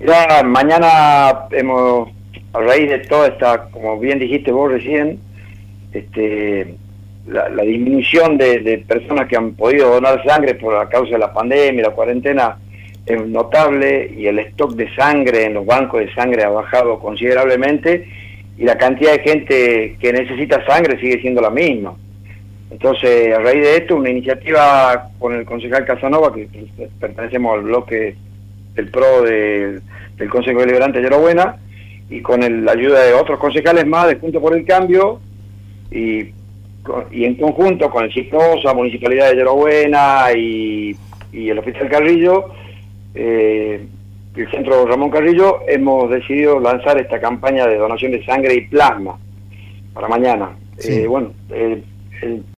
Ya mañana hemos, a raíz de toda esta, como bien dijiste vos recién, la disminución de personas que han podido donar sangre por la causa de la pandemia, la cuarentena, es notable, y el stock de sangre en los bancos de sangre ha bajado considerablemente, y la cantidad de gente que necesita sangre sigue siendo la misma. Entonces, a raíz de esto, una iniciativa con el concejal Casanova, que pertenecemos al bloque del PRO del Consejo Deliberante de Yorobuena, y con la ayuda de otros concejales más de Juntos por el Cambio, y en conjunto con el CICNOSA, Municipalidad de Yorobuena y el Hospital Carrillo, el Centro Ramón Carrillo, hemos decidido lanzar esta campaña de donación de sangre y plasma para mañana. Sí. El